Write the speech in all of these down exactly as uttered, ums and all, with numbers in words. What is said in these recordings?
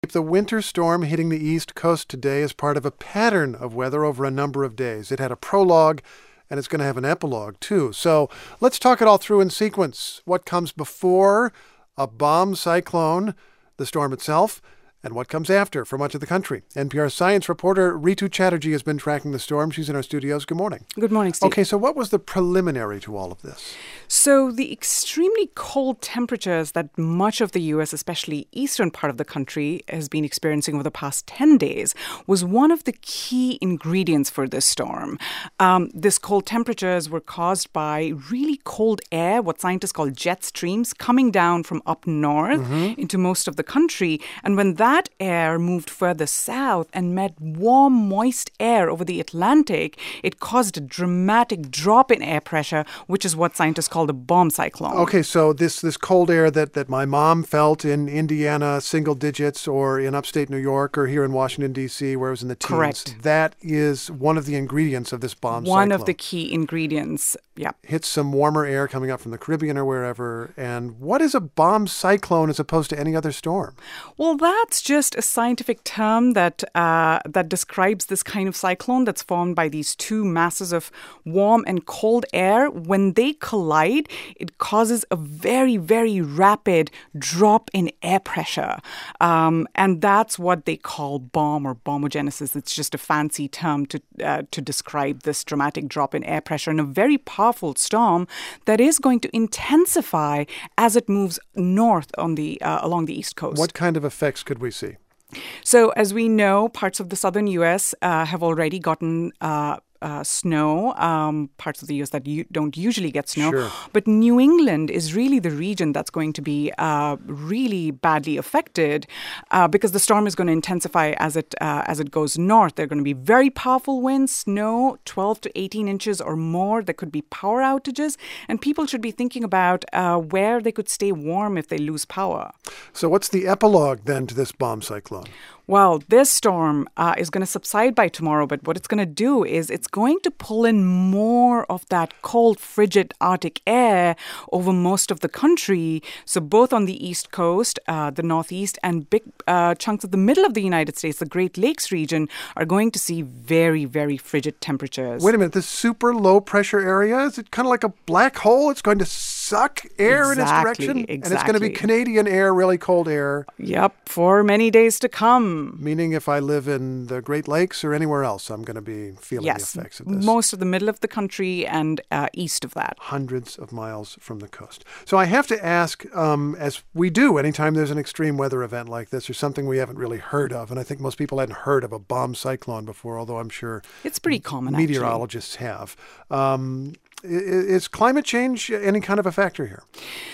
The winter storm hitting the East Coast today is part of a pattern of weather over a number of days. It had a prologue, and it's going to have an epilogue, too. So let's talk it all through in sequence. What comes before a bomb cyclone, the storm itself, and what comes after for much of the country. N P R science reporter Ritu Chatterjee has been tracking the storm. She's in our studios. Good morning. Good morning, Steve. Okay, so what was the preliminary to all of this? So the extremely cold temperatures that much of the U S, especially eastern part of the country, has been experiencing over the past ten days was one of the key ingredients for this storm. Um, this cold temperatures were caused by really cold air, what scientists call jet streams, coming down from up north mm-hmm. into most of the country. And when that That air moved further south and met warm, moist air over the Atlantic, it caused a dramatic drop in air pressure, which is what scientists call the bomb cyclone. Okay, so this this cold air that, that my mom felt in Indiana, single digits, or in upstate New York, or here in Washington, D C, where it was in the teens. Correct. That is one of the ingredients of this bomb one cyclone. One of the key ingredients, yeah. Hits some warmer air coming up from the Caribbean or wherever. And what is a bomb cyclone as opposed to any other storm? Well, that's just a scientific term that uh, that describes this kind of cyclone that's formed by these two masses of warm and cold air. When they collide, it causes a very, very rapid drop in air pressure. Um, and that's what they call bomb or bombogenesis. It's just a fancy term to uh, to describe this dramatic drop in air pressure in a very powerful storm that is going to intensify as it moves north on the uh, along the East Coast. What kind of effects could we see? So, as we know, parts of the southern U S uh, have already gotten uh, uh, snow, um, parts of the U S that you don't usually get snow. Sure. But New England is really the region that's going to be uh, really badly affected uh, because the storm is going to intensify as it uh, as it goes north. There are going to be very powerful winds, snow, twelve to eighteen inches or more. There could be power outages, and people should be thinking about uh, where they could stay warm if they lose power. So what's the epilogue then to this bomb cyclone? Well, this storm uh, is going to subside by tomorrow, but what it's going to do is it's going to pull in more of that cold, frigid Arctic air over most of the country. So both on the East Coast, uh, the Northeast, and big uh, chunks of the middle of the United States, the Great Lakes region, are going to see very, very frigid temperatures. Wait a minute, this super low pressure area, is it kind of like a black hole? It's going to suck air exactly, in its direction? Exactly. And it's going to be Canadian air, really cold air. Yep, for many days to come. Meaning if I live in the Great Lakes or anywhere else, I'm going to be feeling yes, the effects of this. Most of the middle of the country and uh, east of that. Hundreds of miles from the coast. So I have to ask, um, as we do anytime there's an extreme weather event like this or something we haven't really heard of, and I think most people hadn't heard of a bomb cyclone before, although I'm sure it's pretty common, meteorologists actually. have. Um, is climate change any kind of a factor here?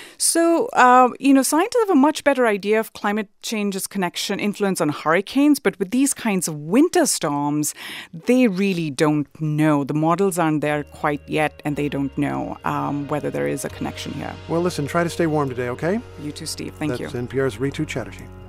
So, uh, you know, scientists have a much better idea of climate change's connection, influence on hurricanes. But with these kinds of winter storms, they really don't know. The models aren't there quite yet, and they don't know um, whether there is a connection here. Well, listen, try to stay warm today, okay? You too, Steve. Thank That's you. That's N P R's Ritu Chatterjee.